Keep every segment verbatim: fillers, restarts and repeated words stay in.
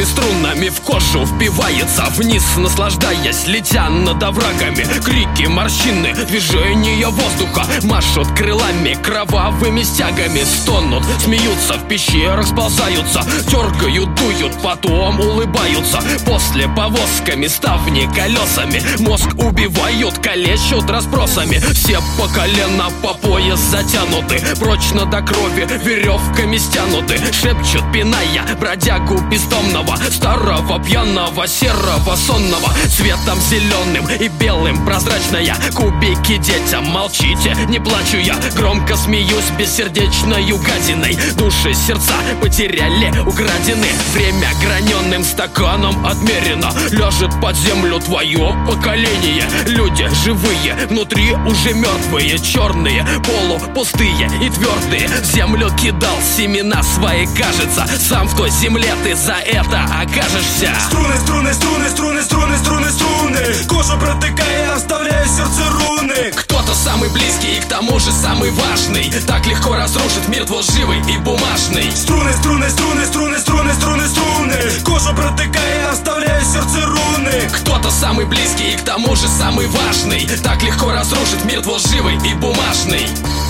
Острыми струнами в кожу впивается вниз, наслаждаясь, летя над оврагами. Крики, морщины, движения воздуха, машут крылами, кровавыми стягами. Стонут, смеются, в пещерах сползаются, дергают, дуют, потом улыбаются. После повозками, ставни колесами, мозг убивают, калечат расспросами. Все по колено, по пояс затянуты, прочно до крови веревками стянуты. Шепчут, пиная бродягу бездомного, старого, пьяного, серого, сонного. Цветом зеленым и белым прозрачная, кубики детям, молчите, не плачу я. Громко смеюсь бессердечною гадиной. Души, сердца потеряли, украдены. Время граненым стаканом отмерено. Ляжет под землю твое поколение. Люди живые, внутри уже мертвые, черные, полупустые и твердые. В землю кидал семена свои, кажется, сам в той земле ты за это окажешься. Струны, струны, струны, струны, струны, струны, струны, кожу протыкая, оставляя сердце руны. Кто-то самый близкий и к тому же самый важный, так легко разрушит мир твой живый и бумажный. Струны, струны, струны, струны, струны, струны, струны, кожу протыкая, оставляя сердце руны. Кто-то самый близкий и к тому же самый важный, так легко разрушит мир твой живый и бумажный.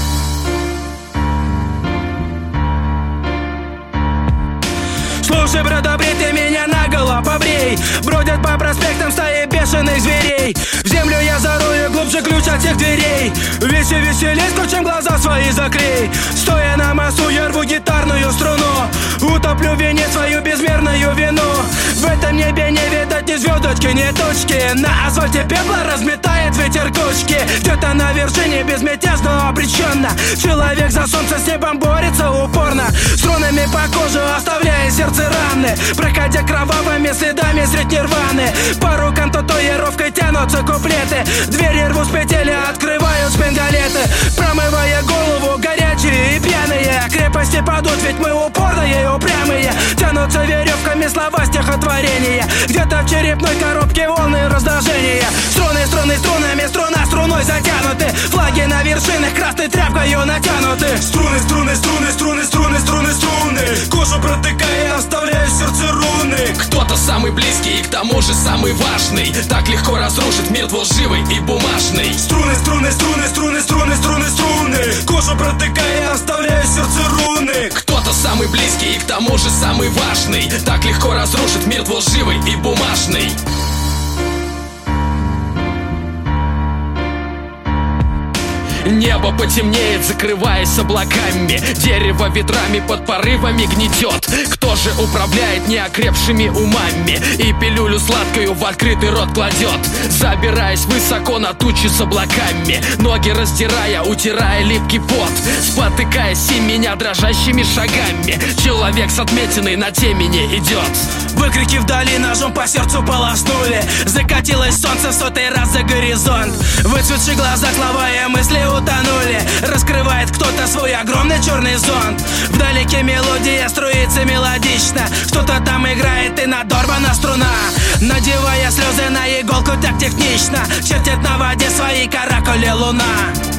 Слушай, брат, добрей, ты меня наголо побрей. Бродят по проспектам стаи бешеных зверей. В землю я зарою, глубже ключ от всех дверей. Веси, веселей, скотчем глаза свои закрей. Стоя на массу, я рву гитарную струну, утоплю в вине свою безмерную вину. В этом небе не видать ни звездочки, ни точки. На асфальте пепла разметает ветер кучки. Где-то на вершине безмятежно обреченно человек за солнце с небом борется упорно, струнами по коже оставляя сердце раны, проходя кровавыми следами средь нирваны. По рукам татуировкой тянутся куплеты, двери рву с петель, открывают шпингалеты, промывая голову горячие и пьяные. Крепости падут, ведь мы упорные и упрямые. Тянутся веревками слова стихотворения, где-то в черепной коробке волны раздражения. Струны, струны, струнами, струна струной затянуты, флаги на вершинах красной тряпкою натянуты. Струны, струны, струны, струны, струны, струны, струны, кожу протыкая, оставляя сердце руны. Кто-то самый близкий и к тому же самый важный, так легко разрушит мир твой живый и бумажный. Струны, струны, струны, струны, струны, струны, струны, кожу протыкая, оставляя сердце руны. Кто-то самый близкий и к тому же самый важный, так легко разрушит мир твой живый и бумажный. Небо потемнеет, закрываясь облаками, дерево ветрами под порывами гнетет. Кто же управляет неокрепшими умами и пилюлю сладкою в открытый рот кладет, забираясь высоко на тучи с облаками, ноги раздирая, утирая липкий пот, спотыкаясь и меня дрожащими шагами. Человек с отметиной на темени идет. Выкрики вдали ножом по сердцу полоснули, закатилось солнце в сотый раз за горизонт. Выцветшие глаза, слова и мысли утонули, раскрывает кто-то свой огромный черный зонт. Вдалеке мелодия струится мелодично, что-то там играет и надорвана струна, надевая слезы на иголку так технично, чертит на воде свои каракули луна.